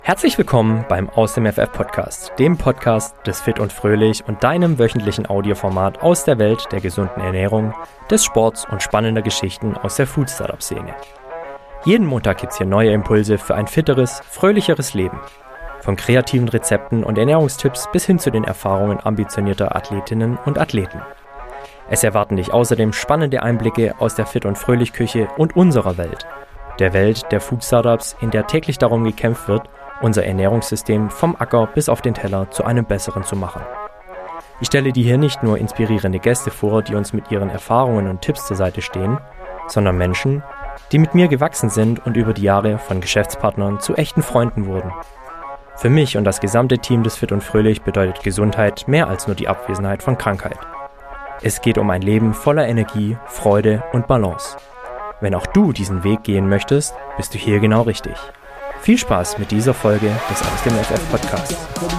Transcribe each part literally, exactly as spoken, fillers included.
Herzlich willkommen beim Aus dem F F Podcast, dem Podcast des Fit und Fröhlich und deinem wöchentlichen Audioformat aus der Welt der gesunden Ernährung, des Sports und spannender Geschichten aus der Food-Startup-Szene. Jeden Montag gibt's hier neue Impulse für ein fitteres, fröhlicheres Leben. Von kreativen Rezepten und Ernährungstipps bis hin zu den Erfahrungen ambitionierter Athletinnen und Athleten. Es erwarten dich außerdem spannende Einblicke aus der Fit- und Fröhlich-Küche und unserer Welt, der Welt der Food-Startups, in der täglich darum gekämpft wird, unser Ernährungssystem vom Acker bis auf den Teller zu einem besseren zu machen. Ich stelle dir hier nicht nur inspirierende Gäste vor, die uns mit ihren Erfahrungen und Tipps zur Seite stehen, sondern Menschen, die mit mir gewachsen sind und über die Jahre von Geschäftspartnern zu echten Freunden wurden. Für mich und das gesamte Team des Fit und Fröhlich bedeutet Gesundheit mehr als nur die Abwesenheit von Krankheit. Es geht um ein Leben voller Energie, Freude und Balance. Wenn auch du diesen Weg gehen möchtest, bist du hier genau richtig. Viel Spaß mit dieser Folge des Aus dem F F Podcasts.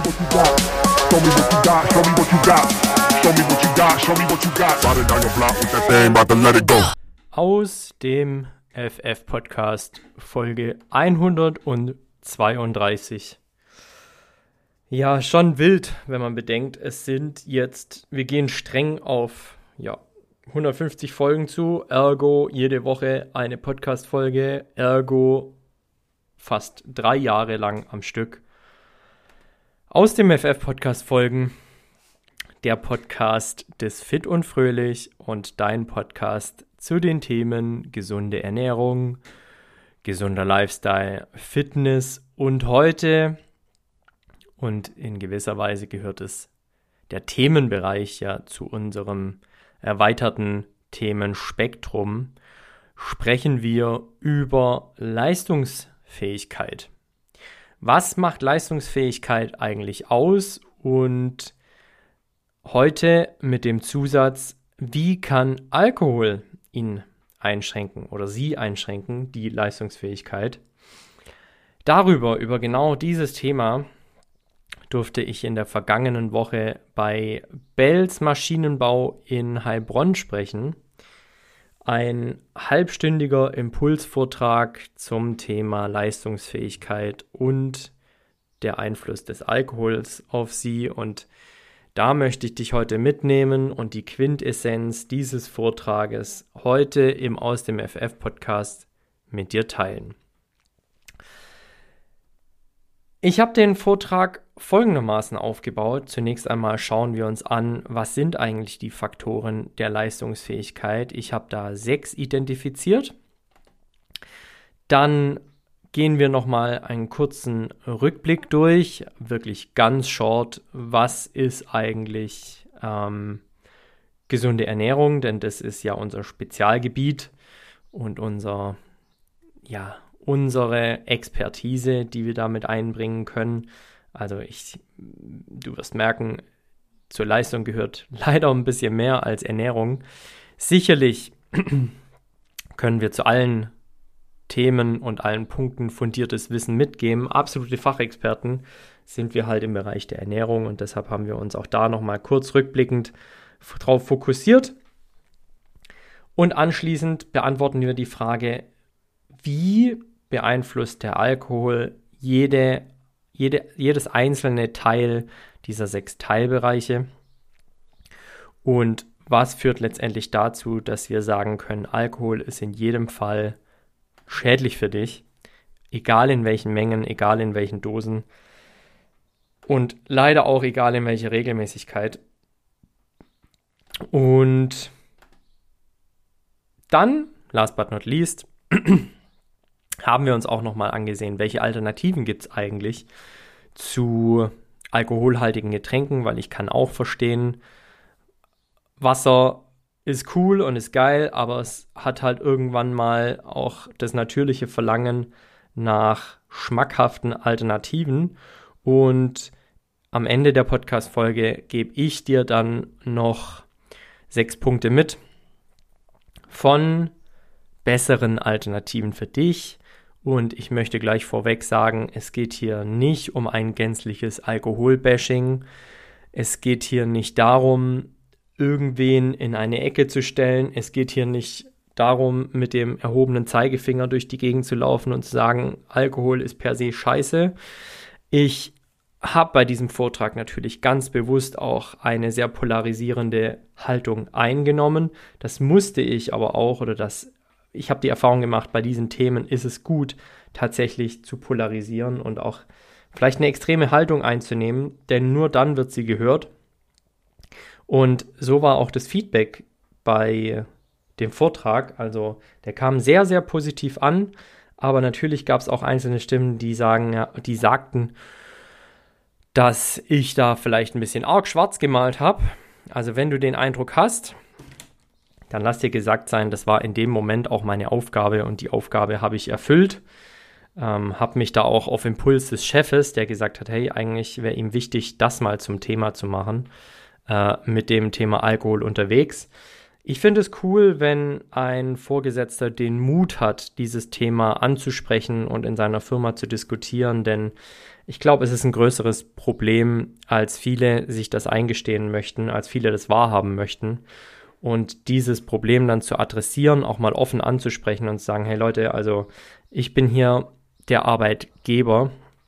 Aus dem F F Podcast Folge hundertzweiunddreißig. Ja, schon wild, wenn man bedenkt, es sind jetzt, wir gehen streng auf ja, hundertfünfzig Folgen zu, ergo jede Woche eine Podcast-Folge, ergo fast drei Jahre lang am Stück. Aus dem F F-Podcast folgen der Podcast des Fit und Fröhlich und dein Podcast zu den Themen gesunde Ernährung, gesunder Lifestyle, Fitness und heute, und in gewisser Weise gehört es der Themenbereich ja zu unserem erweiterten Themenspektrum, sprechen wir über Leistungsfähigkeit. Fähigkeit. Was macht Leistungsfähigkeit eigentlich aus? Und heute mit dem Zusatz, wie kann Alkohol ihn einschränken oder sie einschränken, die Leistungsfähigkeit? Darüber, über genau dieses Thema, durfte ich in der vergangenen Woche bei Bells Maschinenbau in Heilbronn sprechen. Ein halbstündiger Impulsvortrag zum Thema Leistungsfähigkeit und der Einfluss des Alkohols auf sie. Und da möchte ich dich heute mitnehmen und die Quintessenz dieses Vortrages heute im Aus dem F F Podcast mit dir teilen. Ich habe den Vortrag folgendermaßen aufgebaut. Zunächst einmal schauen wir uns an, was sind eigentlich die Faktoren der Leistungsfähigkeit. Ich habe da sechs identifiziert. Dann gehen wir nochmal einen kurzen Rückblick durch, wirklich ganz short, was ist eigentlich ähm, gesunde Ernährung, denn das ist ja unser Spezialgebiet und unser, ja, unsere Expertise, die wir damit einbringen können. Also ich, du wirst merken, zur Leistung gehört leider ein bisschen mehr als Ernährung. Sicherlich können wir zu allen Themen und allen Punkten fundiertes Wissen mitgeben. Absolute Fachexperten sind wir halt im Bereich der Ernährung und deshalb haben wir uns auch da nochmal kurz rückblickend drauf fokussiert. Und anschließend beantworten wir die Frage, wie beeinflusst der Alkohol jede, jede, jedes einzelne Teil dieser sechs Teilbereiche und was führt letztendlich dazu, dass wir sagen können, Alkohol ist in jedem Fall schädlich für dich, egal in welchen Mengen, egal in welchen Dosen und leider auch egal in welcher Regelmäßigkeit. Und dann, last but not least, haben wir uns auch nochmal angesehen, welche Alternativen gibt es eigentlich zu alkoholhaltigen Getränken, weil ich kann auch verstehen, Wasser ist cool und ist geil, aber es hat halt irgendwann mal auch das natürliche Verlangen nach schmackhaften Alternativen und am Ende der Podcast-Folge gebe ich dir dann noch sechs Punkte mit von besseren Alternativen für dich. Und ich möchte gleich vorweg sagen, es geht hier nicht um ein gänzliches Alkoholbashing. Es geht hier nicht darum, irgendwen in eine Ecke zu stellen. Es geht hier nicht darum, mit dem erhobenen Zeigefinger durch die Gegend zu laufen und zu sagen, Alkohol ist per se scheiße. Ich habe bei diesem Vortrag natürlich ganz bewusst auch eine sehr polarisierende Haltung eingenommen. Das musste ich aber auch, oder das, ich habe die Erfahrung gemacht, bei diesen Themen ist es gut, tatsächlich zu polarisieren und auch vielleicht eine extreme Haltung einzunehmen, denn nur dann wird sie gehört. Und so war auch das Feedback bei dem Vortrag. Also der kam sehr, sehr positiv an, aber natürlich gab es auch einzelne Stimmen, die sagen, ja, die sagten, dass ich da vielleicht ein bisschen arg schwarz gemalt habe. Also wenn du den Eindruck hast, dann lass dir gesagt sein, das war in dem Moment auch meine Aufgabe und die Aufgabe habe ich erfüllt. Ähm, habe mich da auch auf Impuls des Chefes, der gesagt hat, hey, eigentlich wäre ihm wichtig, das mal zum Thema zu machen, äh, mit dem Thema Alkohol unterwegs. Ich finde es cool, wenn ein Vorgesetzter den Mut hat, dieses Thema anzusprechen und in seiner Firma zu diskutieren, denn ich glaube, es ist ein größeres Problem, als viele sich das eingestehen möchten, als viele das wahrhaben möchten. Und dieses Problem dann zu adressieren, auch mal offen anzusprechen und zu sagen, hey Leute, also ich bin hier der Arbeitgeber.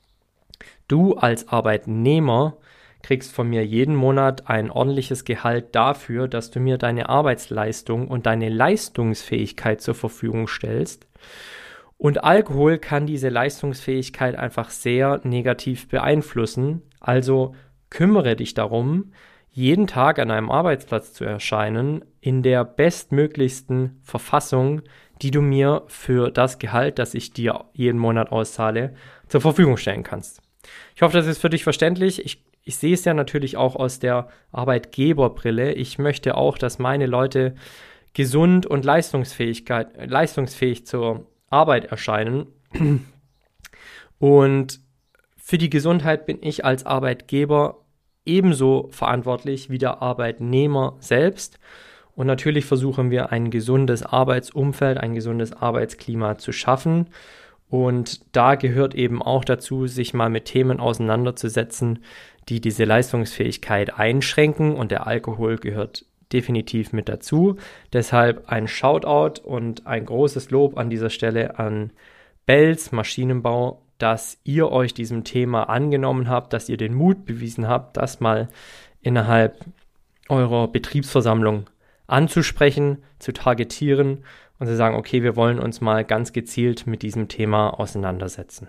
Du als Arbeitnehmer kriegst von mir jeden Monat ein ordentliches Gehalt dafür, dass du mir deine Arbeitsleistung und deine Leistungsfähigkeit zur Verfügung stellst. Und Alkohol kann diese Leistungsfähigkeit einfach sehr negativ beeinflussen. Also kümmere dich darum, jeden Tag an einem Arbeitsplatz zu erscheinen, in der bestmöglichsten Verfassung, die du mir für das Gehalt, das ich dir jeden Monat auszahle, zur Verfügung stellen kannst. Ich hoffe, das ist für dich verständlich. Ich, ich sehe es ja natürlich auch aus der Arbeitgeberbrille. Ich möchte auch, dass meine Leute gesund und Leistungsfähigkeit, leistungsfähig zur Arbeit erscheinen. Und für die Gesundheit bin ich als Arbeitgeber ebenso verantwortlich wie der Arbeitnehmer selbst. Und natürlich versuchen wir, ein gesundes Arbeitsumfeld, ein gesundes Arbeitsklima zu schaffen. Und da gehört eben auch dazu, sich mal mit Themen auseinanderzusetzen, die diese Leistungsfähigkeit einschränken. Und der Alkohol gehört definitiv mit dazu. Deshalb ein Shoutout und ein großes Lob an dieser Stelle an Belz Maschinenbau, dass ihr euch diesem Thema angenommen habt, dass ihr den Mut bewiesen habt, das mal innerhalb eurer Betriebsversammlung anzusprechen, zu targetieren und zu sagen, okay, wir wollen uns mal ganz gezielt mit diesem Thema auseinandersetzen.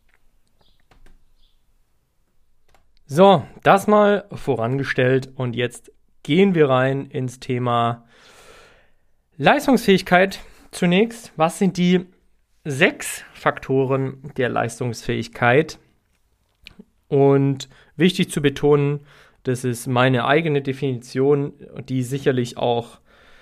So, das mal vorangestellt und jetzt gehen wir rein ins Thema Leistungsfähigkeit zunächst. Was sind die sechs Faktoren der Leistungsfähigkeit? Und wichtig zu betonen, das ist meine eigene Definition, die sicherlich auch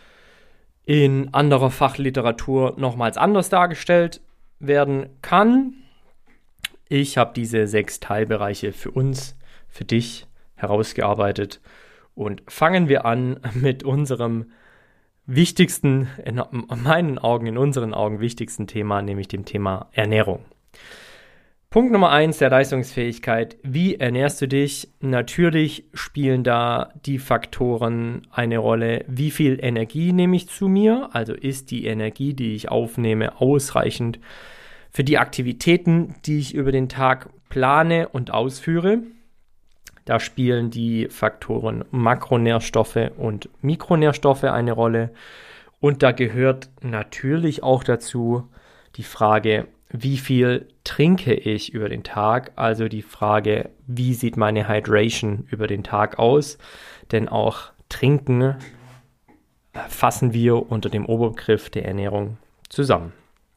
in anderer Fachliteratur nochmals anders dargestellt werden kann. Ich habe diese sechs Teilbereiche für uns, für dich herausgearbeitet. Und fangen wir an mit unserem wichtigsten, in meinen Augen, in unseren Augen wichtigsten Thema, nämlich dem Thema Ernährung. Punkt Nummer eins der Leistungsfähigkeit. Wie ernährst du dich? Natürlich spielen da die Faktoren eine Rolle. Wie viel Energie nehme ich zu mir? Also ist die Energie, die ich aufnehme, ausreichend für die Aktivitäten, die ich über den Tag plane und ausführe? Da spielen die Faktoren Makronährstoffe und Mikronährstoffe eine Rolle. Und da gehört natürlich auch dazu die Frage, wie viel trinke ich über den Tag? Also die Frage, wie sieht meine Hydration über den Tag aus? Denn auch Trinken fassen wir unter dem Oberbegriff der Ernährung zusammen.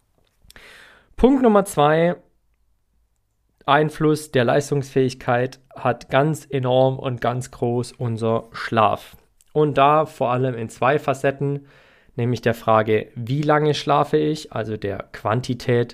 Punkt Nummer zwei. Einfluss der Leistungsfähigkeit hat ganz enorm und ganz groß unser Schlaf. Und da vor allem in zwei Facetten, nämlich der Frage, wie lange schlafe ich, also der Quantität,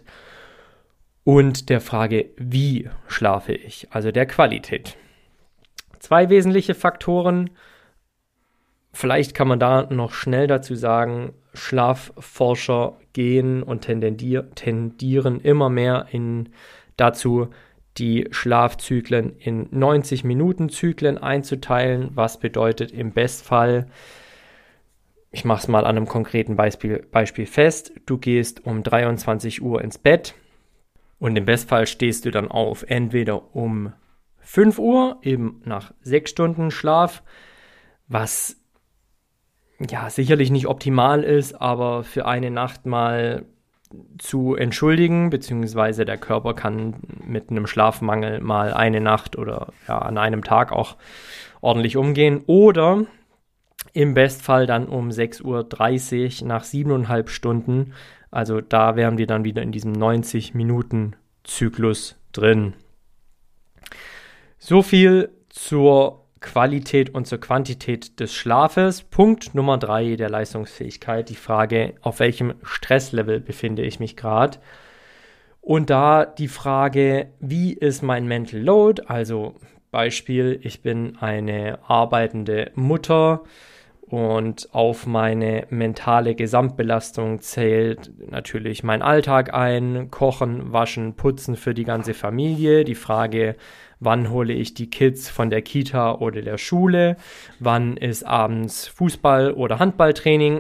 und der Frage, wie schlafe ich, also der Qualität. Zwei wesentliche Faktoren. Vielleicht kann man da noch schnell dazu sagen, Schlafforscher gehen und tendier- tendieren immer mehr in dazu, die Schlafzyklen in neunzig Minuten Zyklen einzuteilen, was bedeutet im Bestfall ich mache es mal an einem konkreten Beispiel, Beispiel fest. Du gehst um dreiundzwanzig Uhr ins Bett und im Bestfall stehst du dann auf, entweder um fünf Uhr, eben nach sechs Stunden Schlaf, was ja sicherlich nicht optimal ist, aber für eine Nacht mal zu entschuldigen, beziehungsweise der Körper kann mit einem Schlafmangel mal eine Nacht oder ja, an einem Tag auch ordentlich umgehen. Oder im Bestfall dann um sechs Uhr dreißig nach siebeneinhalb Stunden. Also da wären wir dann wieder in diesem neunzig-Minuten-Zyklus drin. So viel zur Qualität und zur Quantität des Schlafes. Punkt Nummer drei der Leistungsfähigkeit, die Frage, auf welchem Stresslevel befinde ich mich gerade. Und da die Frage, wie ist mein Mental Load? Also Beispiel, ich bin eine arbeitende Mutter und auf meine mentale Gesamtbelastung zählt natürlich mein Alltag ein, Kochen, Waschen, Putzen für die ganze Familie. Die Frage, wann hole ich die Kids von der Kita oder der Schule? Wann ist abends Fußball- oder Handballtraining?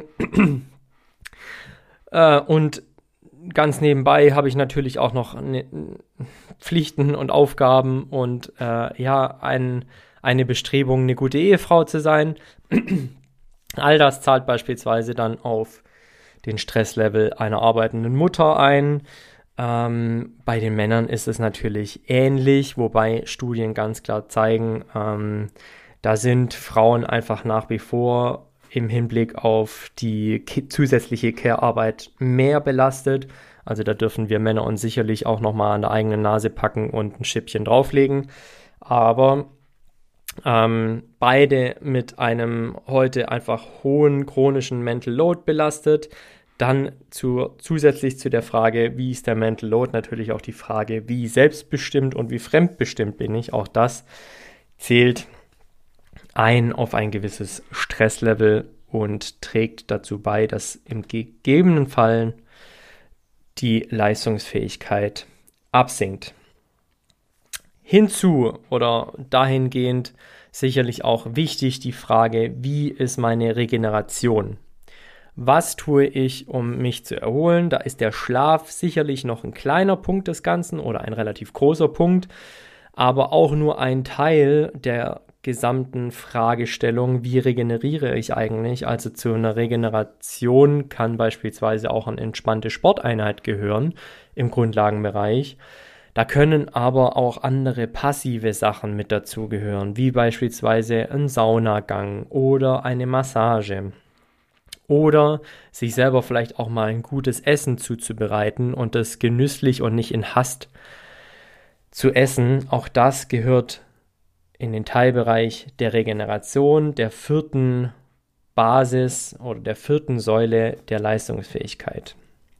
äh, und ganz nebenbei habe ich natürlich auch noch ne, Pflichten und Aufgaben und äh, ja, ein, eine Bestrebung, eine gute Ehefrau zu sein. All das zahlt beispielsweise dann auf den Stresslevel einer arbeitenden Mutter ein. Ähm, bei den Männern ist es natürlich ähnlich, wobei Studien ganz klar zeigen, ähm, da sind Frauen einfach nach wie vor im Hinblick auf die ki- zusätzliche Care-Arbeit mehr belastet. Also da dürfen wir Männer uns sicherlich auch nochmal an der eigenen Nase packen und ein Schippchen drauflegen. Aber ähm, beide mit einem heute einfach hohen chronischen Mental Load belastet. Dann zu, zusätzlich zu der Frage, wie ist der Mental Load, natürlich auch die Frage, wie selbstbestimmt und wie fremdbestimmt bin ich. Auch das zählt ein auf ein gewisses Stresslevel und trägt dazu bei, dass im gegebenen Fall die Leistungsfähigkeit absinkt. Hinzu oder dahingehend sicherlich auch wichtig die Frage, wie ist meine Regeneration? Was tue ich, um mich zu erholen? Da ist der Schlaf sicherlich noch ein kleiner Punkt des Ganzen oder ein relativ großer Punkt, aber auch nur ein Teil der gesamten Fragestellung, wie regeneriere ich eigentlich? Also zu einer Regeneration kann beispielsweise auch eine entspannte Sporteinheit gehören im Grundlagenbereich. Da können aber auch andere passive Sachen mit dazugehören, wie beispielsweise ein Saunagang oder eine Massage. Oder sich selber vielleicht auch mal ein gutes Essen zuzubereiten und das genüsslich und nicht in Hast zu essen. Auch das gehört in den Teilbereich der Regeneration, der vierten Basis oder der vierten Säule der Leistungsfähigkeit.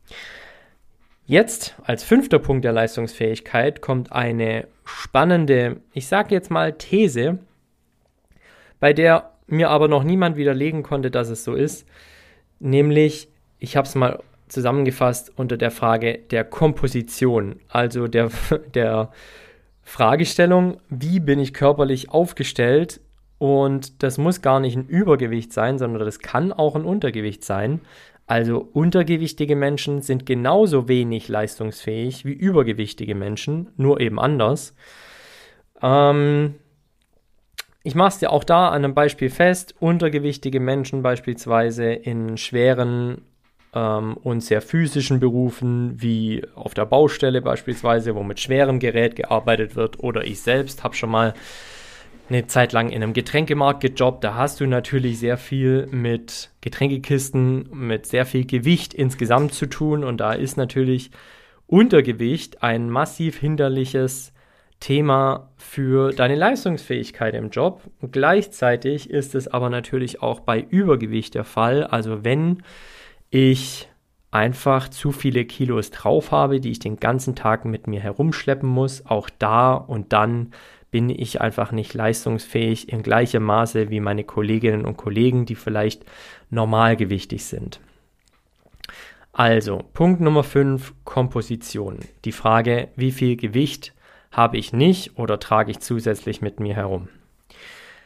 Jetzt als fünfter Punkt der Leistungsfähigkeit kommt eine spannende, ich sage jetzt mal These, bei der mir aber noch niemand widerlegen konnte, dass es so ist, nämlich, ich habe es mal zusammengefasst unter der Frage der Komposition, also der, der Fragestellung, wie bin ich körperlich aufgestellt, und das muss gar nicht ein Übergewicht sein, sondern das kann auch ein Untergewicht sein. Also untergewichtige Menschen sind genauso wenig leistungsfähig wie übergewichtige Menschen, nur eben anders. Ähm, ich mache es dir auch da an einem Beispiel fest. Untergewichtige Menschen beispielsweise in schweren ähm, und sehr physischen Berufen, wie auf der Baustelle beispielsweise, wo mit schwerem Gerät gearbeitet wird, oder ich selbst habe schon mal eine Zeit lang in einem Getränkemarkt gejobbt. Da hast du natürlich sehr viel mit Getränkekisten, mit sehr viel Gewicht insgesamt zu tun. Und da ist natürlich Untergewicht ein massiv hinderliches Thema für deine Leistungsfähigkeit im Job. Und gleichzeitig ist es aber natürlich auch bei Übergewicht der Fall. Also wenn ich einfach zu viele Kilos drauf habe, die ich den ganzen Tag mit mir herumschleppen muss, auch da und dann bin ich einfach nicht leistungsfähig in gleichem Maße wie meine Kolleginnen und Kollegen, die vielleicht normalgewichtig sind. Also, Punkt Nummer fünf, Komposition. Die Frage, wie viel Gewicht habe ich nicht oder trage ich zusätzlich mit mir herum?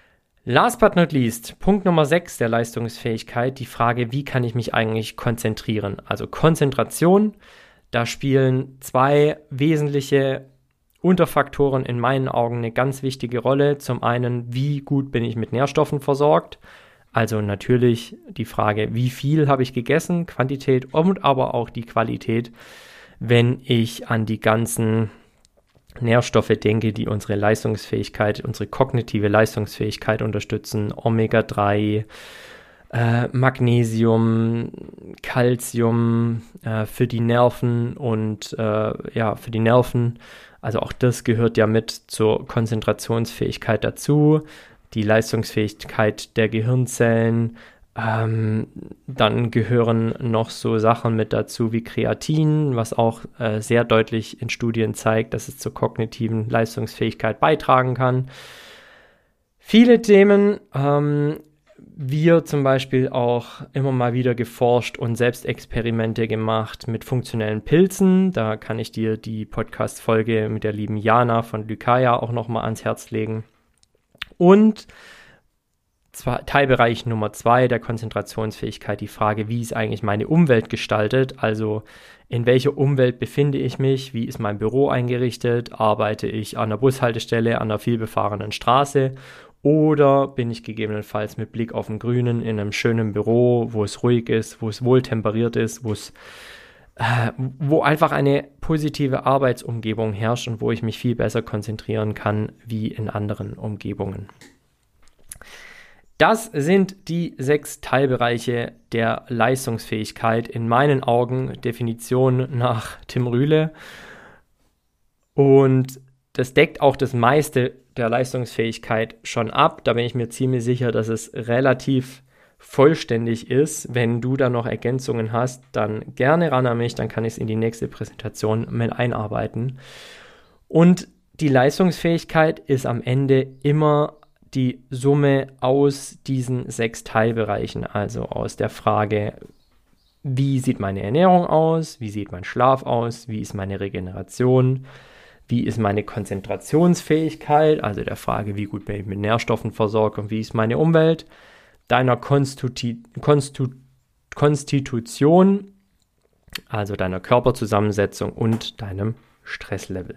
Last but not least, Punkt Nummer sechs der Leistungsfähigkeit, die Frage, wie kann ich mich eigentlich konzentrieren? Also Konzentration, da spielen zwei wesentliche Unterfaktoren in meinen Augen eine ganz wichtige Rolle. Zum einen, wie gut bin ich mit Nährstoffen versorgt? Also natürlich die Frage, wie viel habe ich gegessen, Quantität und aber auch die Qualität, wenn ich an die ganzen Nährstoffe denke, die unsere Leistungsfähigkeit, unsere kognitive Leistungsfähigkeit unterstützen. Omega drei, äh, Magnesium, Calcium äh, für die Nerven und äh, ja, für die Nerven. Also auch das gehört ja mit zur Konzentrationsfähigkeit dazu, die Leistungsfähigkeit der Gehirnzellen. Ähm, dann gehören noch so Sachen mit dazu wie Kreatin, was auch äh, sehr deutlich in Studien zeigt, dass es zur kognitiven Leistungsfähigkeit beitragen kann. Viele Themen, ähm, wir zum Beispiel auch immer mal wieder geforscht und Selbstexperimente gemacht mit funktionellen Pilzen. Da kann ich dir die Podcast-Folge mit der lieben Jana von Lycaia auch nochmal ans Herz legen. Und zwar Teilbereich Nummer zwei der Konzentrationsfähigkeit, die Frage, wie ist eigentlich meine Umwelt gestaltet? Also in welcher Umwelt befinde ich mich? Wie ist mein Büro eingerichtet? Arbeite ich an einer Bushaltestelle, an einer vielbefahrenen Straße? Oder bin ich gegebenenfalls mit Blick auf den Grünen in einem schönen Büro, wo es ruhig ist, wo es wohltemperiert ist, wo es, äh, wo einfach eine positive Arbeitsumgebung herrscht und wo ich mich viel besser konzentrieren kann wie in anderen Umgebungen. Das sind die sechs Teilbereiche der Leistungsfähigkeit, in meinen Augen Definition nach Tim Rühle. Und das deckt auch das meiste der Leistungsfähigkeit schon ab. Da bin ich mir ziemlich sicher, dass es relativ vollständig ist. Wenn du da noch Ergänzungen hast, dann gerne ran an mich, dann kann ich es in die nächste Präsentation mit einarbeiten. Und die Leistungsfähigkeit ist am Ende immer die Summe aus diesen sechs Teilbereichen, also aus der Frage, wie sieht meine Ernährung aus, wie sieht mein Schlaf aus, wie ist meine Regeneration, wie ist meine Konzentrationsfähigkeit, also der Frage, wie gut bin ich mit Nährstoffen versorgt und wie ist meine Umwelt, deiner Konstitu- Konstitu- Konstitution, also deiner Körperzusammensetzung und deinem Stresslevel.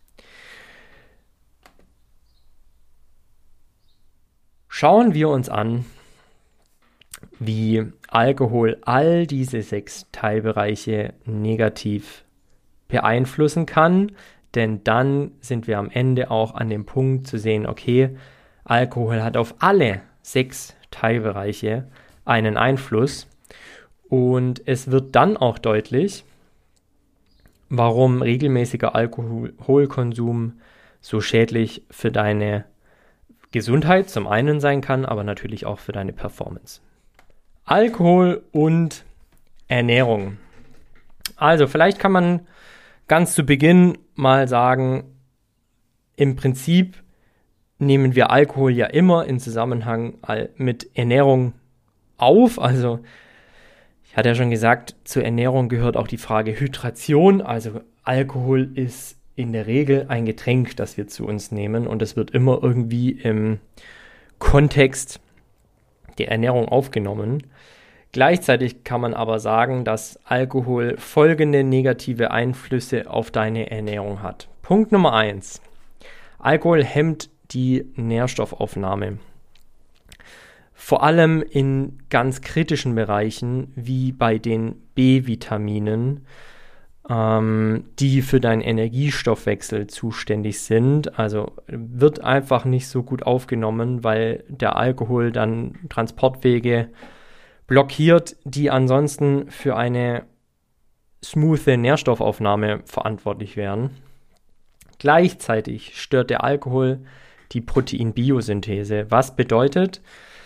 Schauen wir uns an, wie Alkohol all diese sechs Teilbereiche negativ beeinflussen kann, denn dann sind wir am Ende auch an dem Punkt zu sehen, okay, Alkohol hat auf alle sechs Teilbereiche einen Einfluss und es wird dann auch deutlich, warum regelmäßiger Alkoholkonsum so schädlich für deine Gesundheit zum einen sein kann, aber natürlich auch für deine Performance. Alkohol und Ernährung. Also vielleicht kann man ganz zu Beginn mal sagen, im Prinzip nehmen wir Alkohol ja immer in Zusammenhang mit Ernährung auf. Also ich hatte ja schon gesagt, zur Ernährung gehört auch die Frage Hydration. Also Alkohol ist in der Regel ein Getränk, das wir zu uns nehmen und es wird immer irgendwie im Kontext der Ernährung aufgenommen. Gleichzeitig kann man aber sagen, dass Alkohol folgende negative Einflüsse auf deine Ernährung hat. Punkt Nummer eins. Alkohol hemmt die Nährstoffaufnahme. Vor allem in ganz kritischen Bereichen wie bei den B-Vitaminen, ähm, die für deinen Energiestoffwechsel zuständig sind. Also wird einfach nicht so gut aufgenommen, weil der Alkohol dann Transportwege blockiert, die ansonsten für eine smoothe Nährstoffaufnahme verantwortlich wären. Gleichzeitig stört der Alkohol die Proteinbiosynthese, was bedeutet,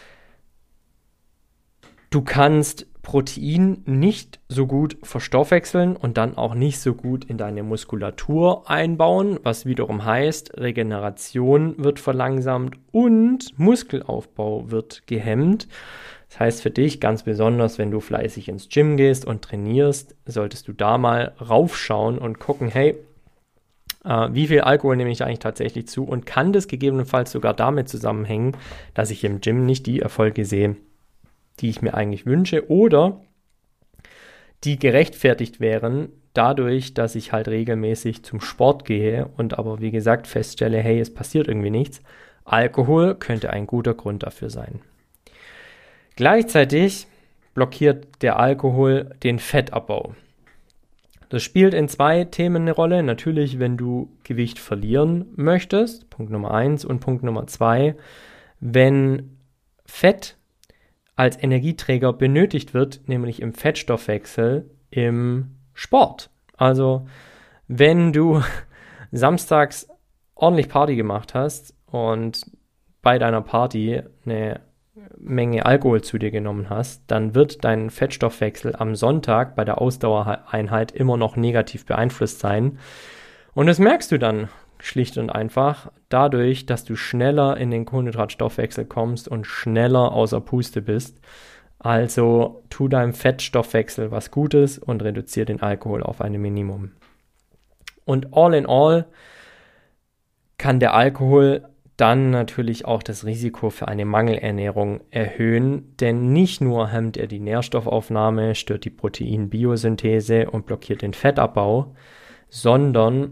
du kannst Protein nicht so gut verstoffwechseln und dann auch nicht so gut in deine Muskulatur einbauen, was wiederum heißt, Regeneration wird verlangsamt und Muskelaufbau wird gehemmt. Das heißt für dich ganz besonders, wenn du fleißig ins Gym gehst und trainierst, solltest du da mal raufschauen und gucken, hey, Äh, wie viel Alkohol nehme ich eigentlich tatsächlich zu und kann das gegebenenfalls sogar damit zusammenhängen, dass ich im Gym nicht die Erfolge sehe, die ich mir eigentlich wünsche oder die gerechtfertigt wären dadurch, dass ich halt regelmäßig zum Sport gehe und aber wie gesagt feststelle, hey, es passiert irgendwie nichts. Alkohol könnte ein guter Grund dafür sein. Gleichzeitig blockiert der Alkohol den Fettabbau. Das spielt in zwei Themen eine Rolle. Natürlich, wenn du Gewicht verlieren möchtest, Punkt Nummer eins, und Punkt Nummer zwei, wenn Fett als Energieträger benötigt wird, nämlich im Fettstoffwechsel im Sport. Also, wenn du samstags ordentlich Party gemacht hast und bei deiner Party eine Menge Alkohol zu dir genommen hast, dann wird dein Fettstoffwechsel am Sonntag bei der Ausdauereinheit immer noch negativ beeinflusst sein. Und das merkst du dann schlicht und einfach dadurch, dass du schneller in den Kohlenhydratstoffwechsel kommst und schneller außer Puste bist. Also tu deinem Fettstoffwechsel was Gutes und reduziere den Alkohol auf ein Minimum. Und all in all kann der Alkohol dann natürlich auch das Risiko für eine Mangelernährung erhöhen, denn nicht nur hemmt er die Nährstoffaufnahme, stört die Proteinbiosynthese und blockiert den Fettabbau, sondern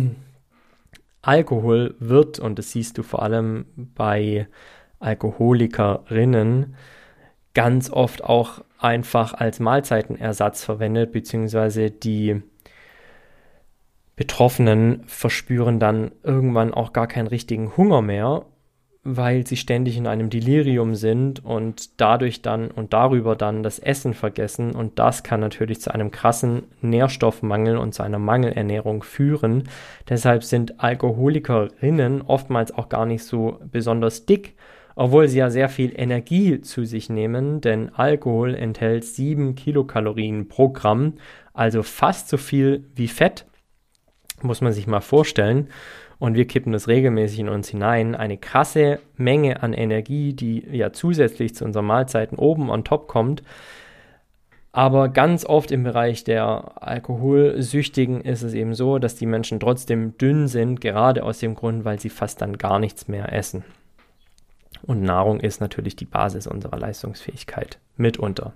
Alkohol wird, und das siehst du vor allem bei Alkoholikerinnen, ganz oft auch einfach als Mahlzeitenersatz verwendet, beziehungsweise die Betroffenen verspüren dann irgendwann auch gar keinen richtigen Hunger mehr, weil sie ständig in einem Delirium sind und dadurch dann und darüber dann das Essen vergessen, und das kann natürlich zu einem krassen Nährstoffmangel und zu einer Mangelernährung führen. Deshalb sind Alkoholikerinnen oftmals auch gar nicht so besonders dick, obwohl sie ja sehr viel Energie zu sich nehmen, denn Alkohol enthält sieben Kilokalorien pro Gramm, also fast so viel wie Fett. Muss man sich mal vorstellen, und wir kippen das regelmäßig in uns hinein, eine krasse Menge an Energie, die ja zusätzlich zu unseren Mahlzeiten oben on top kommt, aber ganz oft im Bereich der Alkoholsüchtigen ist es eben so, dass die Menschen trotzdem dünn sind, gerade aus dem Grund, weil sie fast dann gar nichts mehr essen. Und Nahrung ist natürlich die Basis unserer Leistungsfähigkeit, mitunter.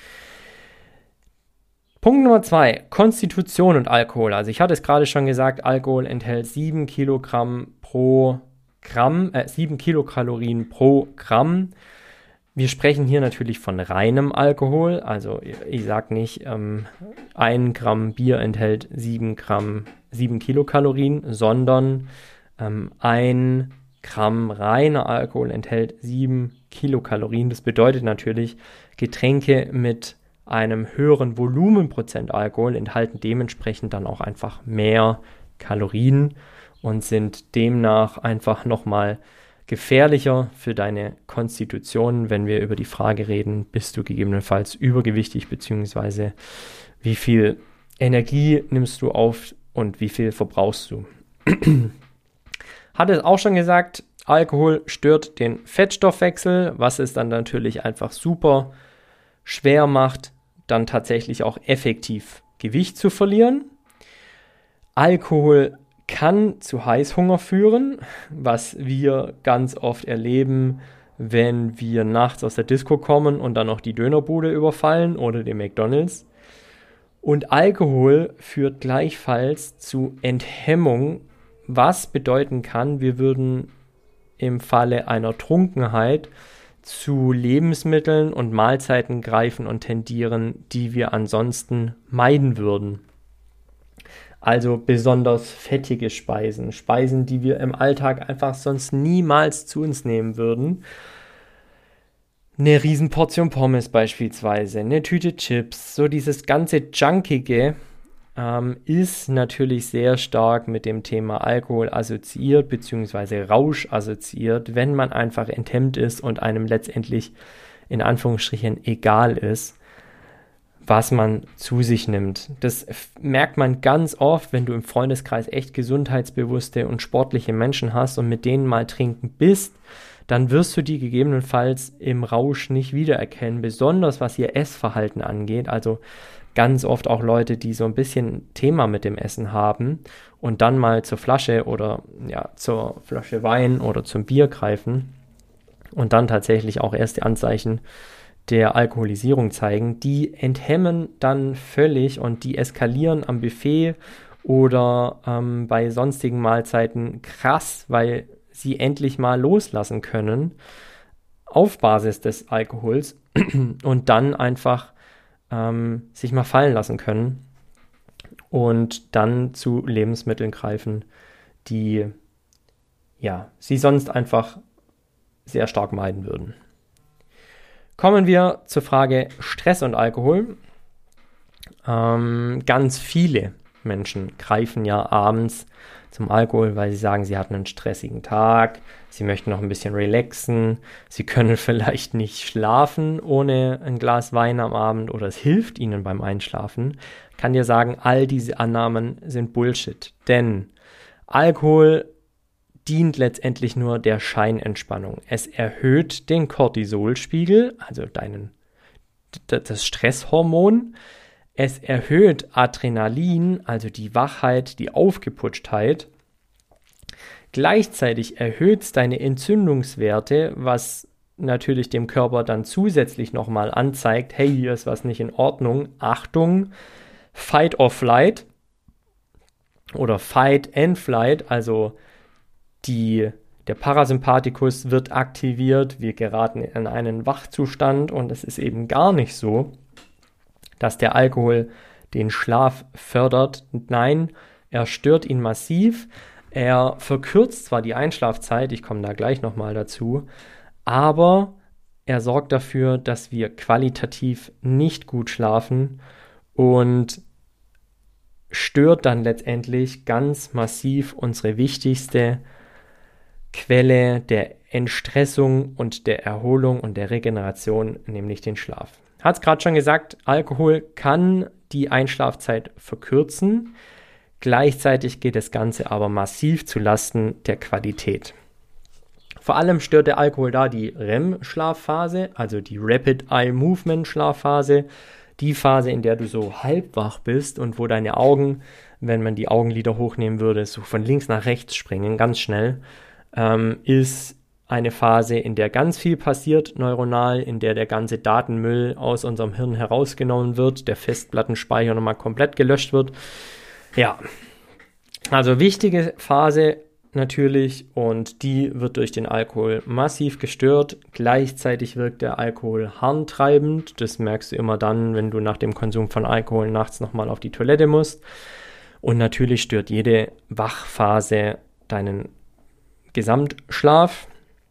Punkt Nummer zwei, Konstitution und Alkohol. Also ich hatte es gerade schon gesagt, Alkohol enthält sieben Kilogramm pro Gramm, äh, sieben Kilokalorien pro Gramm. Wir sprechen hier natürlich von reinem Alkohol. Also ich sage nicht, ähm, ein Gramm Bier enthält sieben Gramm, sieben Kilokalorien, sondern ähm, ein Gramm reiner Alkohol enthält sieben Kilokalorien. Das bedeutet natürlich, Getränke mit einem höheren Volumenprozent Alkohol enthalten dementsprechend dann auch einfach mehr Kalorien und sind demnach einfach nochmal gefährlicher für deine Konstitution, wenn wir über die Frage reden, bist du gegebenenfalls übergewichtig, beziehungsweise wie viel Energie nimmst du auf und wie viel verbrauchst du. Hatte es auch schon gesagt, Alkohol stört den Fettstoffwechsel, was es dann natürlich einfach super schwer macht, dann tatsächlich auch effektiv Gewicht zu verlieren. Alkohol kann zu Heißhunger führen, was wir ganz oft erleben, wenn wir nachts aus der Disco kommen und dann noch die Dönerbude überfallen oder den McDonald's. Und Alkohol führt gleichfalls zu Enthemmung, was bedeuten kann, wir würden im Falle einer Trunkenheit zu Lebensmitteln und Mahlzeiten greifen und tendieren, die wir ansonsten meiden würden. Also besonders fettige Speisen, Speisen, die wir im Alltag einfach sonst niemals zu uns nehmen würden. Eine Riesenportion Pommes beispielsweise, eine Tüte Chips, so dieses ganze Junkige ähm, ist natürlich sehr stark mit dem Thema Alkohol assoziiert, beziehungsweise Rausch assoziiert, wenn man einfach enthemmt ist und einem letztendlich in Anführungsstrichen egal ist, was man zu sich nimmt. Das merkt man ganz oft, wenn du im Freundeskreis echt gesundheitsbewusste und sportliche Menschen hast und mit denen mal trinken bist, dann wirst du die gegebenenfalls im Rausch nicht wiedererkennen, besonders was ihr Essverhalten angeht. Also ganz oft auch Leute, die so ein bisschen Thema mit dem Essen haben und dann mal zur Flasche oder ja, zur Flasche Wein oder zum Bier greifen und dann tatsächlich auch erste Anzeichen der Alkoholisierung zeigen, die enthemmen dann völlig und die eskalieren am Buffet oder ähm, bei sonstigen Mahlzeiten krass, weil sie endlich mal loslassen können auf Basis des Alkohols und dann einfach ähm, sich mal fallen lassen können und dann zu Lebensmitteln greifen, die ja, sie sonst einfach sehr stark meiden würden. Kommen wir zur Frage Stress und Alkohol. Ähm, ganz viele Menschen greifen ja abends zum Alkohol, weil sie sagen, sie hatten einen stressigen Tag, sie möchten noch ein bisschen relaxen, sie können vielleicht nicht schlafen ohne ein Glas Wein am Abend oder es hilft ihnen beim Einschlafen. Ich kann dir sagen, all diese Annahmen sind Bullshit, denn Alkohol dient letztendlich nur der Scheinentspannung. Es erhöht den Cortisolspiegel, also deinen, das Stresshormon. Es erhöht Adrenalin, also die Wachheit, die Aufgeputschtheit. Gleichzeitig erhöht es deine Entzündungswerte, was natürlich dem Körper dann zusätzlich nochmal anzeigt, hey, hier ist was nicht in Ordnung. Achtung, Fight or Flight oder Fight and Flight, also Die, der Parasympathikus wird aktiviert, wir geraten in einen Wachzustand und es ist eben gar nicht so, dass der Alkohol den Schlaf fördert. Nein, er stört ihn massiv. Er verkürzt zwar die Einschlafzeit, ich komme da gleich nochmal dazu, aber er sorgt dafür, dass wir qualitativ nicht gut schlafen und stört dann letztendlich ganz massiv unsere wichtigste Quelle der Entstressung und der Erholung und der Regeneration, nämlich den Schlaf. Hat es gerade schon gesagt, Alkohol kann die Einschlafzeit verkürzen. Gleichzeitig geht das Ganze aber massiv zu Lasten der Qualität. Vor allem stört der Alkohol da die R E M-Schlafphase, also die Rapid Eye Movement Schlafphase, die Phase, in der du so halbwach bist und wo deine Augen, wenn man die Augenlider hochnehmen würde, so von links nach rechts springen, ganz schnell. Ähm, ist eine Phase, in der ganz viel passiert neuronal, in der der ganze Datenmüll aus unserem Hirn herausgenommen wird, der Festplattenspeicher nochmal komplett gelöscht wird. Ja, also wichtige Phase natürlich und die wird durch den Alkohol massiv gestört. Gleichzeitig wirkt der Alkohol harntreibend. Das merkst du immer dann, wenn du nach dem Konsum von Alkohol nachts nochmal auf die Toilette musst. Und natürlich stört jede Wachphase deinen Gesamtschlaf.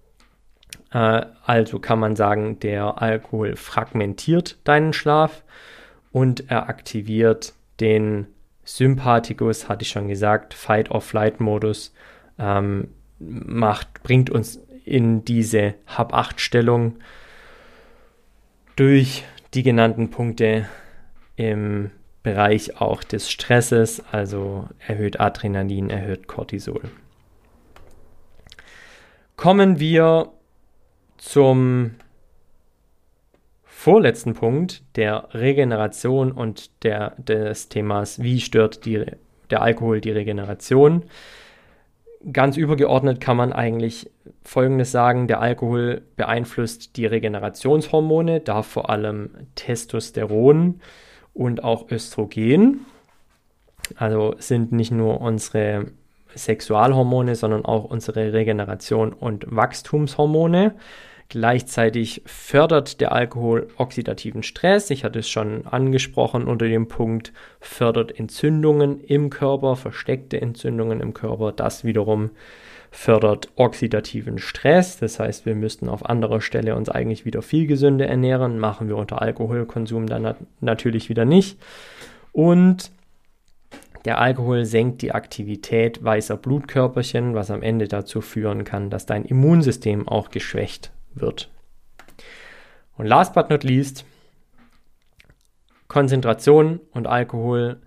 Äh, also kann man sagen, der Alkohol fragmentiert deinen Schlaf und er aktiviert den Sympathikus, hatte ich schon gesagt, Fight-or-Flight-Modus, ähm, macht, bringt uns in diese Hab-acht-Stellung durch die genannten Punkte im Bereich auch des Stresses, also erhöht Adrenalin, erhöht Cortisol. Kommen wir zum vorletzten Punkt der Regeneration und der, des Themas, wie stört die, der Alkohol die Regeneration. Ganz übergeordnet kann man eigentlich Folgendes sagen: Der Alkohol beeinflusst die Regenerationshormone, da vor allem Testosteron und auch Östrogen. Also sind nicht nur unsere Sexualhormone, sondern auch unsere Regeneration- und Wachstumshormone. Gleichzeitig fördert der Alkohol oxidativen Stress. Ich hatte es schon angesprochen unter dem Punkt, fördert Entzündungen im Körper, versteckte Entzündungen im Körper. Das wiederum fördert oxidativen Stress. Das heißt, wir müssten auf anderer Stelle uns eigentlich wieder viel gesünder ernähren. Machen wir unter Alkoholkonsum dann nat- natürlich wieder nicht. Und der Alkohol senkt die Aktivität weißer Blutkörperchen, was am Ende dazu führen kann, dass dein Immunsystem auch geschwächt wird. Und last but not least, Konzentration und Alkohol.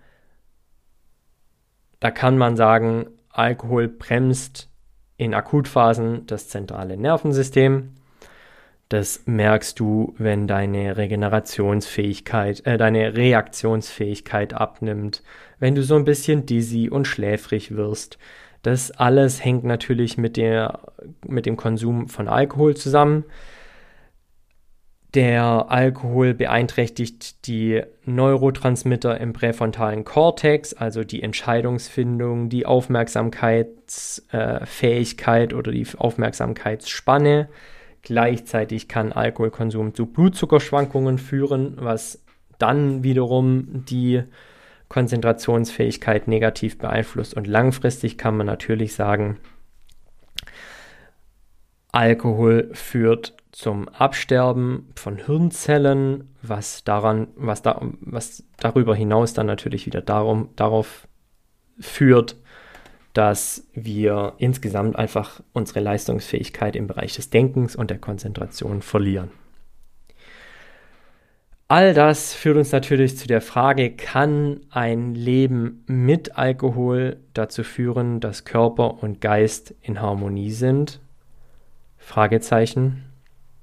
Da kann man sagen, Alkohol bremst in Akutphasen das zentrale Nervensystem. Das merkst du, wenn deine Regenerationsfähigkeit, äh, deine Reaktionsfähigkeit abnimmt, wenn du so ein bisschen dizzy und schläfrig wirst. Das alles hängt natürlich mit der, mit dem Konsum von Alkohol zusammen. Der Alkohol beeinträchtigt die Neurotransmitter im präfrontalen Kortex, also die Entscheidungsfindung, die Aufmerksamkeitsfähigkeit äh, oder die Aufmerksamkeitsspanne. Gleichzeitig kann Alkoholkonsum zu Blutzuckerschwankungen führen, was dann wiederum die Konzentrationsfähigkeit negativ beeinflusst. Und langfristig kann man natürlich sagen, Alkohol führt zum Absterben von Hirnzellen, was daran, was da, was darüber hinaus dann natürlich wieder darum, darauf führt, dass wir insgesamt einfach unsere Leistungsfähigkeit im Bereich des Denkens und der Konzentration verlieren. All das führt uns natürlich zu der Frage, kann ein Leben mit Alkohol dazu führen, dass Körper und Geist in Harmonie sind? Fragezeichen.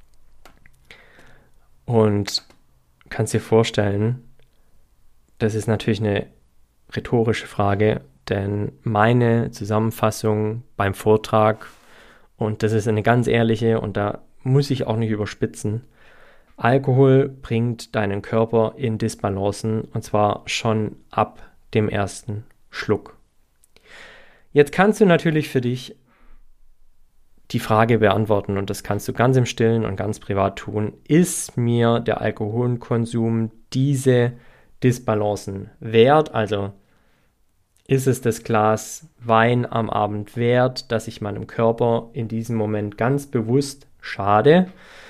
Und kannst dir vorstellen, das ist natürlich eine rhetorische Frage, denn meine Zusammenfassung beim Vortrag, und das ist eine ganz ehrliche und da muss ich auch nicht überspitzen, Alkohol bringt deinen Körper in Disbalancen und zwar schon ab dem ersten Schluck. Jetzt kannst du natürlich für dich die Frage beantworten und das kannst du ganz im Stillen und ganz privat tun. Ist mir der Alkoholkonsum diese Disbalancen wert? Also ist es das Glas Wein am Abend wert, dass ich meinem Körper in diesem Moment ganz bewusst schade?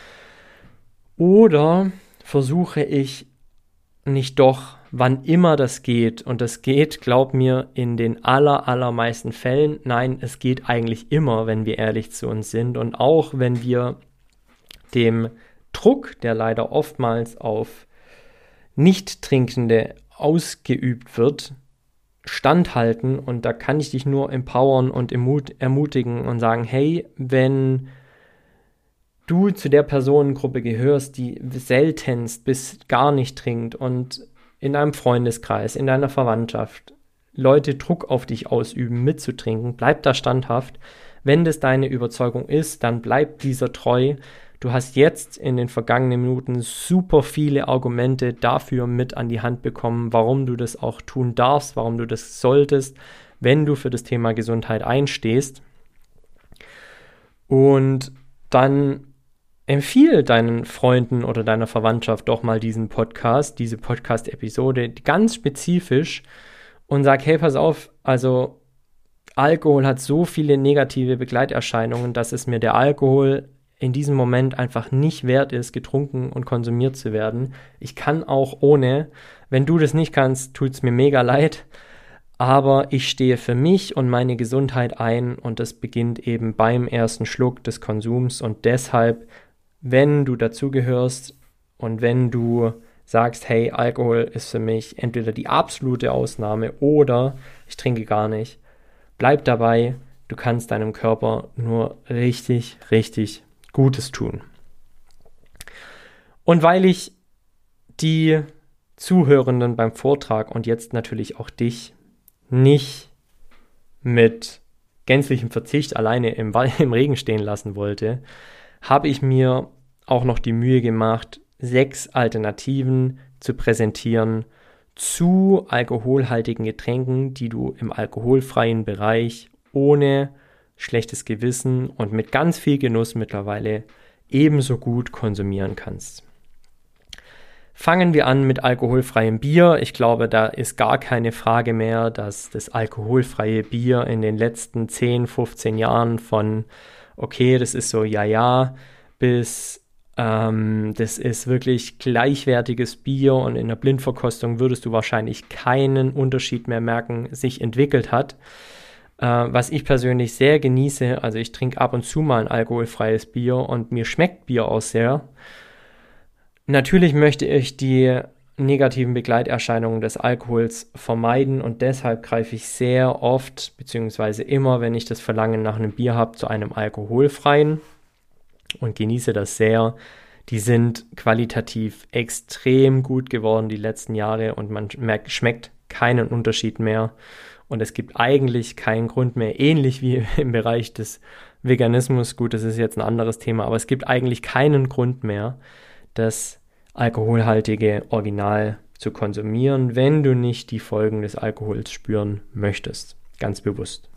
Oder versuche ich nicht doch, wann immer das geht, und das geht, glaub mir, in den aller, allermeisten Fällen, nein, es geht eigentlich immer, wenn wir ehrlich zu uns sind und auch wenn wir dem Druck, der leider oftmals auf Nicht-Trinkende ausgeübt wird, standhalten, und da kann ich dich nur empowern und ermutigen und sagen, hey, wenn du zu der Personengruppe gehörst, die seltenst bis gar nicht trinkt und in deinem Freundeskreis, in deiner Verwandtschaft Leute Druck auf dich ausüben, mitzutrinken, bleib da standhaft. Wenn das deine Überzeugung ist, dann bleib dieser treu. Du hast jetzt in den vergangenen Minuten super viele Argumente dafür mit an die Hand bekommen, warum du das auch tun darfst, warum du das solltest, wenn du für das Thema Gesundheit einstehst. Und dann empfiehl deinen Freunden oder deiner Verwandtschaft doch mal diesen Podcast, diese Podcast-Episode ganz spezifisch und sag, hey, pass auf, also Alkohol hat so viele negative Begleiterscheinungen, dass es mir der Alkohol in diesem Moment einfach nicht wert ist, getrunken und konsumiert zu werden. Ich kann auch ohne. Wenn du das nicht kannst, tut es mir mega leid. Aber ich stehe für mich und meine Gesundheit ein und das beginnt eben beim ersten Schluck des Konsums und deshalb, wenn du dazugehörst und wenn du sagst, hey, Alkohol ist für mich entweder die absolute Ausnahme oder ich trinke gar nicht, bleib dabei, du kannst deinem Körper nur richtig, richtig Gutes tun. Und weil ich die Zuhörenden beim Vortrag und jetzt natürlich auch dich nicht mit gänzlichem Verzicht alleine im, im Regen stehen lassen wollte, habe ich mir auch noch die Mühe gemacht, sechs Alternativen zu präsentieren zu alkoholhaltigen Getränken, die du im alkoholfreien Bereich ohne schlechtes Gewissen und mit ganz viel Genuss mittlerweile ebenso gut konsumieren kannst. Fangen wir an mit alkoholfreiem Bier. Ich glaube, da ist gar keine Frage mehr, dass das alkoholfreie Bier in den letzten zehn, fünfzehn Jahren von okay, das ist so ja, ja, bis ähm, das ist wirklich gleichwertiges Bier und in der Blindverkostung würdest du wahrscheinlich keinen Unterschied mehr merken, sich entwickelt hat. Äh, was ich persönlich sehr genieße, also ich trinke ab und zu mal ein alkoholfreies Bier und mir schmeckt Bier auch sehr. Natürlich möchte ich die negativen Begleiterscheinungen des Alkohols vermeiden und deshalb greife ich sehr oft, beziehungsweise immer, wenn ich das Verlangen nach einem Bier habe, zu einem alkoholfreien. und genieße das sehr. Die sind qualitativ extrem gut geworden die letzten Jahre und man merkt, schmeckt keinen Unterschied mehr. Und es gibt eigentlich keinen Grund mehr, ähnlich wie im Bereich des Veganismus, gut, das ist jetzt ein anderes Thema, aber es gibt eigentlich keinen Grund mehr, das alkoholhaltige Original zu konsumieren, wenn du nicht die Folgen des Alkohols spüren möchtest. Ganz bewusst.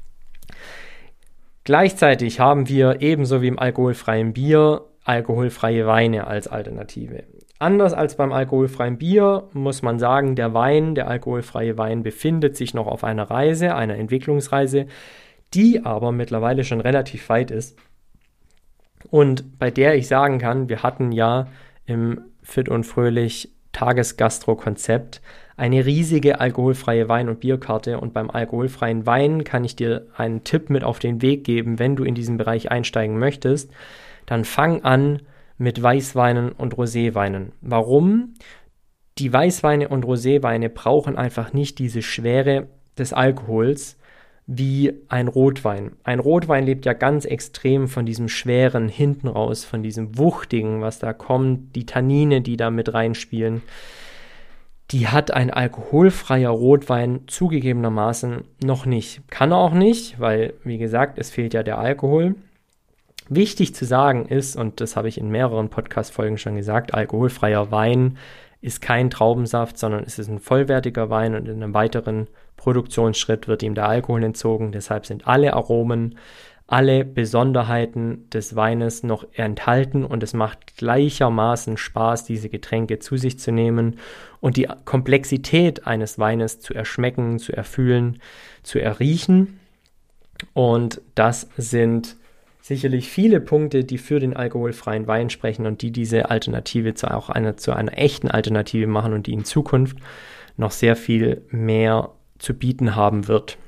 Gleichzeitig haben wir ebenso wie im alkoholfreien Bier alkoholfreie Weine als Alternative. Anders als beim alkoholfreien Bier muss man sagen, der Wein, der alkoholfreie Wein befindet sich noch auf einer Reise, einer Entwicklungsreise, die aber mittlerweile schon relativ weit ist und bei der ich sagen kann, wir hatten ja im Fit und Fröhlich Tagesgastro-Konzept eine riesige alkoholfreie Wein- und Bierkarte und beim alkoholfreien Wein kann ich dir einen Tipp mit auf den Weg geben, wenn du in diesen Bereich einsteigen möchtest, dann fang an mit Weißweinen und Roséweinen. Warum? Die Weißweine und Roséweine brauchen einfach nicht diese Schwere des Alkohols wie ein Rotwein. Ein Rotwein lebt ja ganz extrem von diesem Schweren hinten raus, von diesem Wuchtigen, was da kommt, die Tannine, die da mit reinspielen. Die hat ein alkoholfreier Rotwein zugegebenermaßen noch nicht. Kann er auch nicht, weil, wie gesagt, es fehlt ja der Alkohol. Wichtig zu sagen ist, und das habe ich in mehreren Podcast-Folgen schon gesagt, alkoholfreier Wein ist kein Traubensaft, sondern es ist ein vollwertiger Wein und in einem weiteren Produktionsschritt wird ihm der Alkohol entzogen. Deshalb sind alle Aromen, alle Besonderheiten des Weines noch enthalten und es macht gleichermaßen Spaß, diese Getränke zu sich zu nehmen und die Komplexität eines Weines zu erschmecken, zu erfühlen, zu erriechen. Und das sind sicherlich viele Punkte, die für den alkoholfreien Wein sprechen und die diese Alternative zu, auch einer, zu einer echten Alternative machen und die in Zukunft noch sehr viel mehr zu bieten haben wird.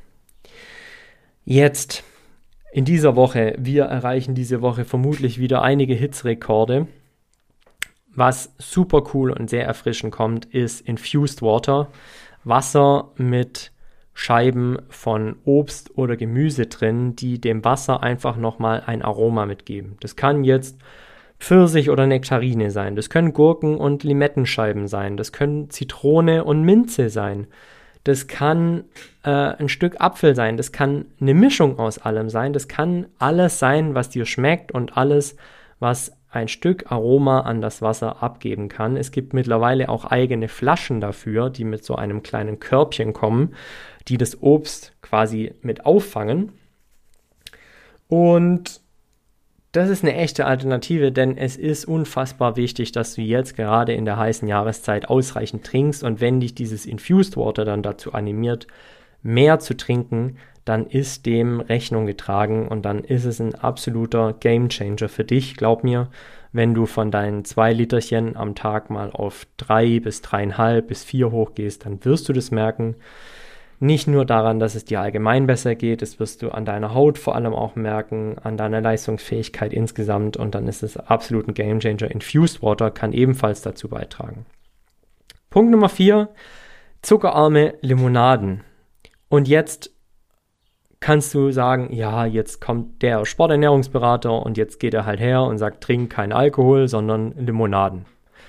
Jetzt in dieser Woche, wir erreichen diese Woche vermutlich wieder einige Hitzrekorde. Was super cool und sehr erfrischend kommt, ist Infused Water, Wasser mit Scheiben von Obst oder Gemüse drin, die dem Wasser einfach nochmal ein Aroma mitgeben. Das kann jetzt Pfirsich oder Nektarine sein, das können Gurken und Limettenscheiben sein, das können Zitrone und Minze sein, das kann äh, ein Stück Apfel sein, das kann eine Mischung aus allem sein, das kann alles sein, was dir schmeckt und alles, was ein Stück Aroma an das Wasser abgeben kann. Es gibt mittlerweile auch eigene Flaschen dafür, die mit so einem kleinen Körbchen kommen, die das Obst quasi mit auffangen. Und das ist eine echte Alternative, denn es ist unfassbar wichtig, dass du jetzt gerade in der heißen Jahreszeit ausreichend trinkst und wenn dich dieses Infused Water dann dazu animiert, mehr zu trinken, dann ist dem Rechnung getragen und dann ist es ein absoluter Gamechanger für dich. Glaub mir, wenn du von deinen zwei Literchen am Tag mal auf drei bis dreieinhalb bis vier hochgehst, dann wirst du das merken. Nicht nur daran, dass es dir allgemein besser geht, das wirst du an deiner Haut vor allem auch merken, an deiner Leistungsfähigkeit insgesamt und dann ist es absolut ein Gamechanger. Infused Water kann ebenfalls dazu beitragen. Punkt Nummer vier, zuckerarme Limonaden. Und jetzt kannst du sagen, ja, jetzt kommt der Sporternährungsberater und jetzt geht er halt her und sagt, trink kein Alkohol, sondern Limonaden.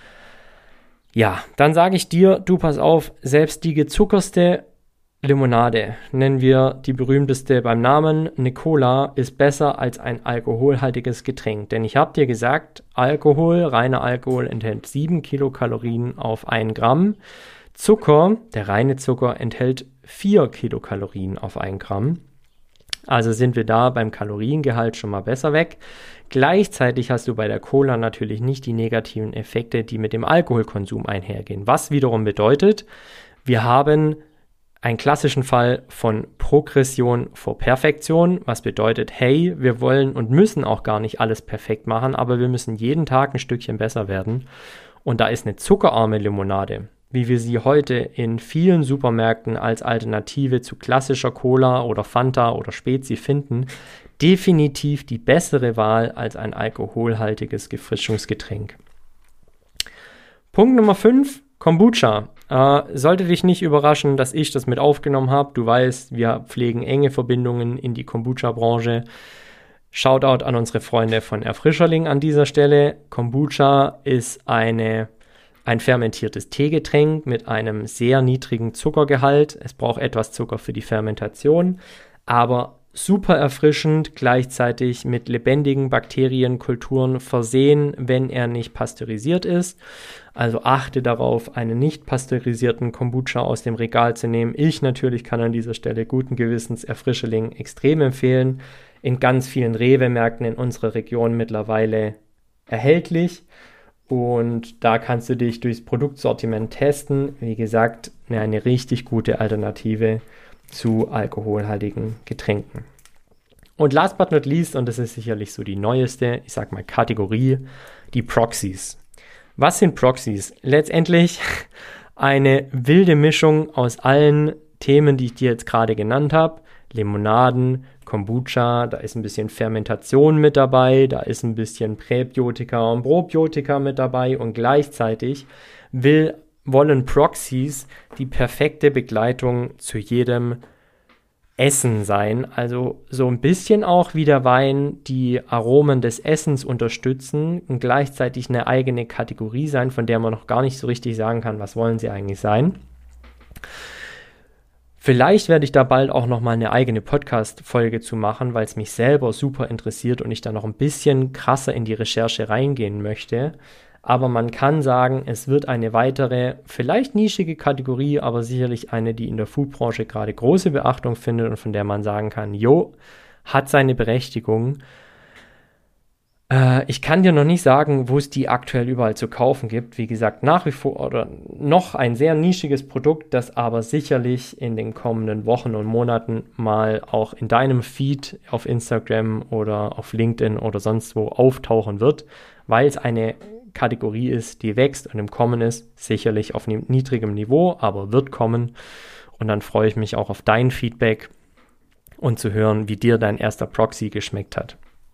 Ja, dann sage ich dir, du pass auf, selbst die gezuckerste Limonade, nennen wir die berühmteste beim Namen, eine Cola, ist besser als ein alkoholhaltiges Getränk. Denn ich habe dir gesagt, Alkohol, reiner Alkohol enthält sieben Kilokalorien auf ein Gramm. Zucker, der reine Zucker, enthält vier Kilokalorien auf ein Gramm. Also sind wir da beim Kaloriengehalt schon mal besser weg. Gleichzeitig hast du bei der Cola natürlich nicht die negativen Effekte, die mit dem Alkoholkonsum einhergehen. Was wiederum bedeutet, wir haben einen klassischen Fall von Progression vor Perfektion, was bedeutet, hey, wir wollen und müssen auch gar nicht alles perfekt machen, aber wir müssen jeden Tag ein Stückchen besser werden. Und da ist eine zuckerarme Limonade, wie wir sie heute in vielen Supermärkten als Alternative zu klassischer Cola oder Fanta oder Spezi finden, definitiv die bessere Wahl als ein alkoholhaltiges Gefrischungsgetränk. Punkt Nummer fünf, Kombucha. Äh, sollte dich nicht überraschen, dass ich das mit aufgenommen habe. Du weißt, wir pflegen enge Verbindungen in die Kombucha-Branche. Shoutout an unsere Freunde von Erfrischerling an dieser Stelle. Kombucha ist eine, ein fermentiertes Teegetränk mit einem sehr niedrigen Zuckergehalt. Es braucht etwas Zucker für die Fermentation, aber super erfrischend, gleichzeitig mit lebendigen Bakterienkulturen versehen, wenn er nicht pasteurisiert ist. Also achte darauf, einen nicht pasteurisierten Kombucha aus dem Regal zu nehmen. Ich natürlich kann an dieser Stelle guten Gewissens Erfrischerling extrem empfehlen. In ganz vielen Rewe-Märkten in unserer Region mittlerweile erhältlich. Und da kannst du dich durchs Produktsortiment testen. Wie gesagt, eine richtig gute Alternative zu alkoholhaltigen Getränken. Und last but not least, und das ist sicherlich so die neueste, ich sag mal Kategorie, die Proxys. Was sind Proxys? Letztendlich eine wilde Mischung aus allen Themen, die ich dir jetzt gerade genannt habe. Limonaden, Kombucha, da ist ein bisschen Fermentation mit dabei, da ist ein bisschen Präbiotika und Probiotika mit dabei und gleichzeitig will, wollen Proxys die perfekte Begleitung zu jedem Essen sein. Also so ein bisschen auch wie der Wein die Aromen des Essens unterstützen und gleichzeitig eine eigene Kategorie sein, von der man noch gar nicht so richtig sagen kann, was wollen sie eigentlich sein. Vielleicht werde ich da bald auch nochmal eine eigene Podcast-Folge zu machen, weil es mich selber super interessiert und ich da noch ein bisschen krasser in die Recherche reingehen möchte. Aber man kann sagen, es wird eine weitere, vielleicht nischige Kategorie, aber sicherlich eine, die in der Foodbranche gerade große Beachtung findet und von der man sagen kann, jo, hat seine Berechtigung. Äh, ich kann dir noch nicht sagen, wo es die aktuell überall zu kaufen gibt. Wie gesagt, nach wie vor oder noch ein sehr nischiges Produkt, das aber sicherlich in den kommenden Wochen und Monaten mal auch in deinem Feed auf Instagram oder auf LinkedIn oder sonst wo auftauchen wird, weil es eine Kategorie ist, die wächst und im Kommen ist, sicherlich auf niedrigem Niveau, aber wird kommen. Und dann freue ich mich auch auf dein Feedback und zu hören, wie dir dein erster Proxy geschmeckt hat.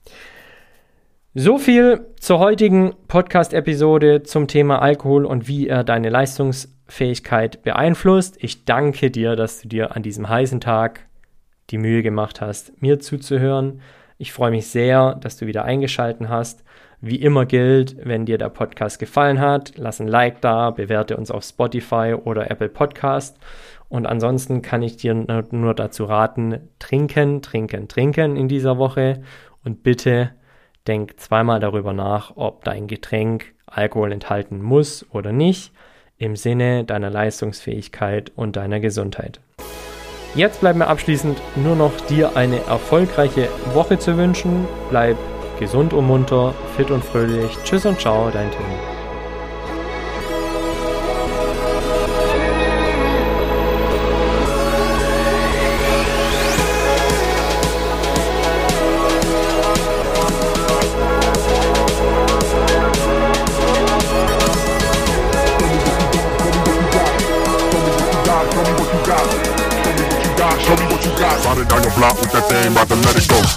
So viel zur heutigen Podcast-Episode zum Thema Alkohol und wie er deine Leistungsfähigkeit beeinflusst. Ich danke dir, dass du dir an diesem heißen Tag die Mühe gemacht hast, mir zuzuhören. Ich freue mich sehr, dass du wieder eingeschaltet hast. Wie immer gilt, wenn dir der Podcast gefallen hat, lass ein Like da, bewerte uns auf Spotify oder Apple Podcast. Und ansonsten kann ich dir nur dazu raten, trinken, trinken, trinken in dieser Woche. Und bitte denk zweimal darüber nach, ob dein Getränk Alkohol enthalten muss oder nicht, im Sinne deiner Leistungsfähigkeit und deiner Gesundheit. Jetzt bleibt mir abschließend nur noch dir eine erfolgreiche Woche zu wünschen. Bleib gesund und munter, fit und fröhlich. Tschüss und ciao, dein Tim. Show me what you got. Ride it down your block with that thing, about to let it go.